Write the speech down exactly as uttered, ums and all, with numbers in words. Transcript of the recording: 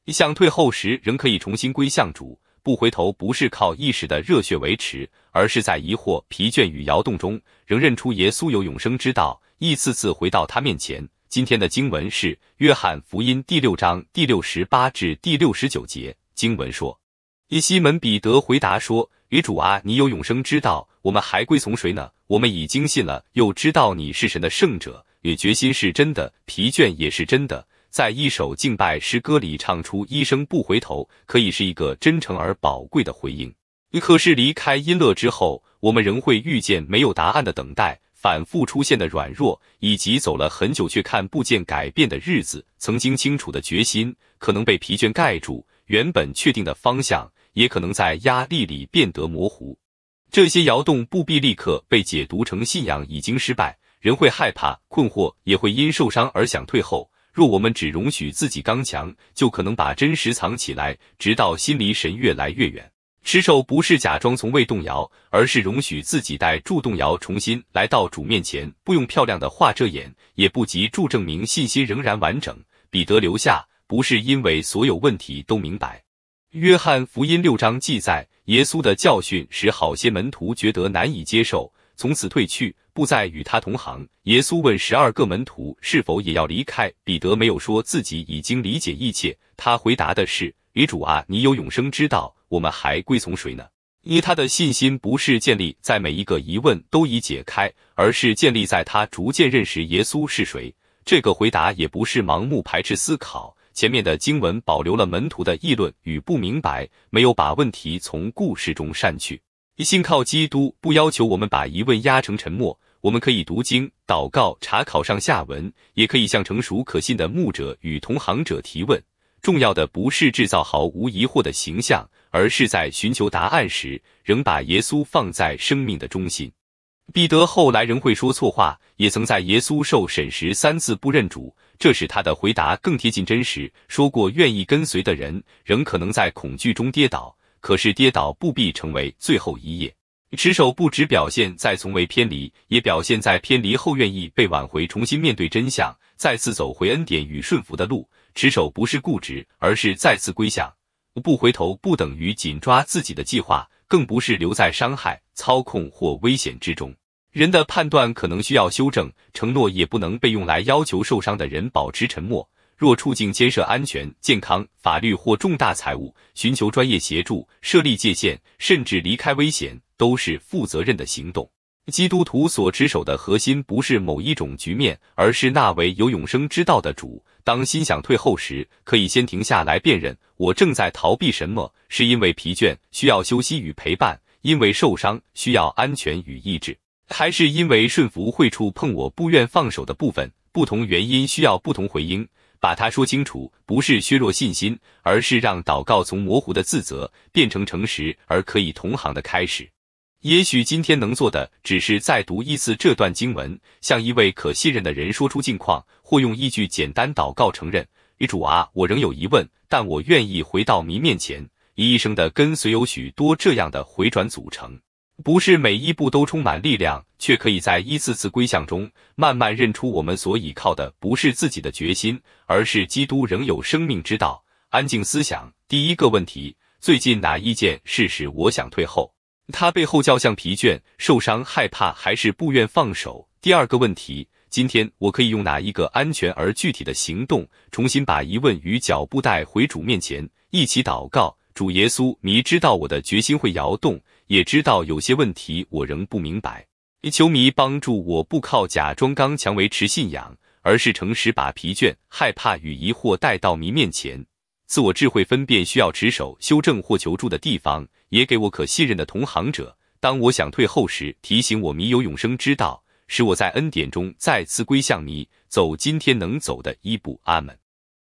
想退后时仍可以重新归向主，不回头不是靠一时的热血维持，而是在疑惑、疲倦与摇动中，仍认出耶稣有永生之道，一次次回到他面前。今天的经文是约翰福音第六章第六十八至第六十九节，经文说：西门彼得回答说：与主啊，你有永生之道，我们还归从谁呢？我们已经信了，又知道你是神的圣者，也决心是真的，疲倦也是真的。在一首敬拜诗歌里唱出一声不回头，可以是一个真诚而宝贵的回应。可是离开音乐之后，我们仍会遇见没有答案的等待，反复出现的软弱，以及走了很久却看不见改变的日子。曾经清楚的决心可能被疲倦盖住，原本确定的方向也可能在压力里变得模糊。这些摇动不必立刻被解读成信仰已经失败，人会害怕、困惑，也会因受伤而想退后。若我们只容许自己刚强，就可能把真实藏起来，直到心离神越来越远。持守不是假装从未动摇，而是容许自己带助动摇重新来到主面前，不用漂亮的话遮掩，也不急助证明信心仍然完整。彼得留下，不是因为所有问题都明白。约翰福音六章记载，耶稣的教训使好些门徒觉得难以接受，从此退去，不再与他同行。耶稣问十二个门徒是否也要离开，彼得没有说自己已经理解一切，他回答的是：与主啊，你有永生之道，我们还归从谁呢？因为他的信心不是建立在每一个疑问都已解开，而是建立在他逐渐认识耶稣是谁。这个回答也不是盲目排斥思考，前面的经文保留了门徒的议论与不明白，没有把问题从故事中删去。信靠基督不要求我们把疑问压成沉默，我们可以读经、祷告、查考上下文，也可以向成熟可信的牧者与同行者提问。重要的不是制造毫无疑惑的形象，而是在寻求答案时，仍把耶稣放在生命的中心。彼得后来仍会说错话，也曾在耶稣受审时三次不认主，这使他的回答更贴近真实。说过愿意跟随的人，仍可能在恐惧中跌倒，可是跌倒不必成为最后一页。持守不只表现在从未偏离，也表现在偏离后愿意被挽回，重新面对真相，再次走回恩典与顺服的路。持守不是固执，而是再次归向。不回头不等于紧抓自己的计划，更不是留在伤害、操控或危险之中。人的判断可能需要修正，承诺也不能被用来要求受伤的人保持沉默。若处境牵涉安全、健康、法律或重大财务，寻求专业协助，设立界限，甚至离开危险，都是负责任的行动。基督徒所持守的核心不是某一种局面，而是那位有永生之道的主。当心想退后时，可以先停下来辨认，我正在逃避什么，是因为疲倦，需要休息与陪伴，因为受伤，需要安全与医治，还是因为顺服会触碰我不愿放手的部分，不同原因需要不同回应。把它说清楚，不是削弱信心，而是让祷告从模糊的自责变成诚实而可以同行的开始。也许今天能做的只是再读一次这段经文，向一位可信任的人说出近况，或用一句简单祷告承认：主啊，我仍有疑问，但我愿意回到你面前。一生的跟随有许多这样的回转组成，不是每一步都充满力量，却可以在一次次归向中慢慢认出我们所倚靠的不是自己的决心，而是基督仍有生命之道。安静思想，第一个问题：最近哪一件事使我想退后？它背后较像疲倦、受伤、害怕，还是不愿放手？第二个问题：今天我可以用哪一个安全而具体的行动，重新把疑问与脚步带回主面前？一起祷告。主耶稣，你知道我的决心会摇动，也知道有些问题我仍不明白，求你帮助我不靠假装刚强维持信仰，而是诚实把疲倦、害怕与疑惑带到你面前。自我智慧分辨需要持守、修正或求助的地方，也给我可信任的同行者。当我想退后时，提醒我你有永生之道，使我在恩典中再次归向你，走今天能走的一步。阿们。